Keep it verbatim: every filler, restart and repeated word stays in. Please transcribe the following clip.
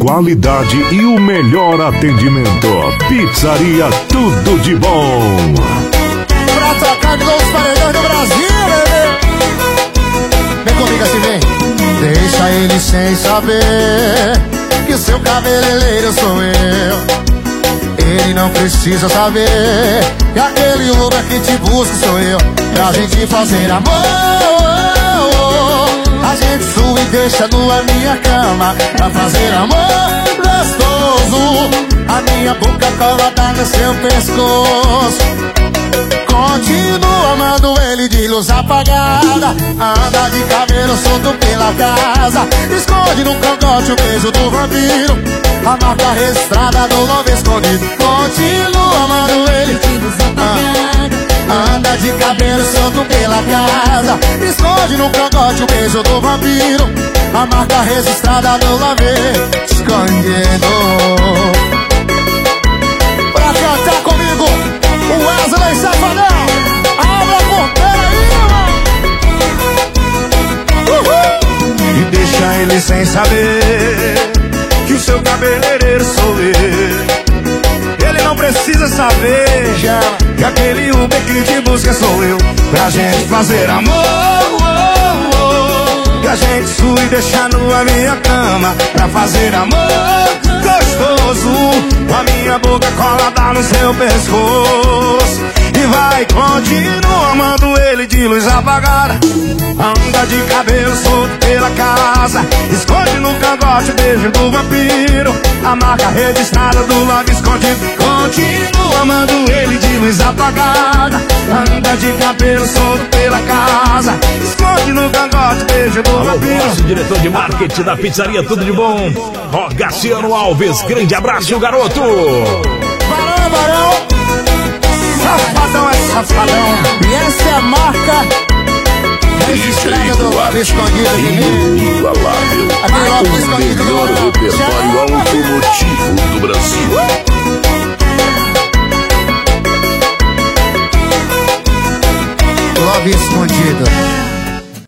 qualidade e o melhor atendimento. Pizzaria Tudo de Bom. Pra trocar de novo os paredões do Brasil, bebê. Vem comigo assim, vem. Deixa ele sem saber que o seu cabeleireiro sou eu. Ele não precisa saber que aquele Uber que te busca sou eu. Pra gente fazer amor, a gente sua e deixa nua minha cama. Pra fazer amor gostoso, a minha boca colada no seu pescoço. Continua amando ele de luz apagada. Anda de cabelo solto pela casa. Esconde no cangote o beijo do vampiro. A marca registrada do love escondido. Continua amando ele de luz apagada. Anda de cabelo solto pela casa. Esconde no cangote o beijo do vampiro. A marca registrada do love escondido. Pra cantar comigo o Wesley Safadão, abre a porteira aí, irmão. Uhul. E deixa ele sem saber que o seu cabeleireiro sou eu. Ele não precisa saber já que aquele Uber que te busca sou eu. Pra gente fazer amor, oh, oh, que a gente sua e deixar nua minha cama. Pra fazer amor gostoso, com a minha boca colada no seu pescoço. E vai continuar amando ele de luz apagada. Anda de cabelo solto pela casa. Esconde no cangote o beijo do vampiro. A marca registrada do lado escondido. Continua amando ele de luz apagada. Anda de cabelo solto pela casa. Esconde no cangote o beijo do Alô, vampiro. nosso diretor de marketing da Pizzaria Tudo de Bom, Rogaciano Alves. Grande abraço, garoto. Barão, barão. Safadão é safadão. E essa é a marca registrada do love escondido de mim. Inigualável. Aquele love O escondido do melhor lado. repertório automotivo do Brasil. Love escondido.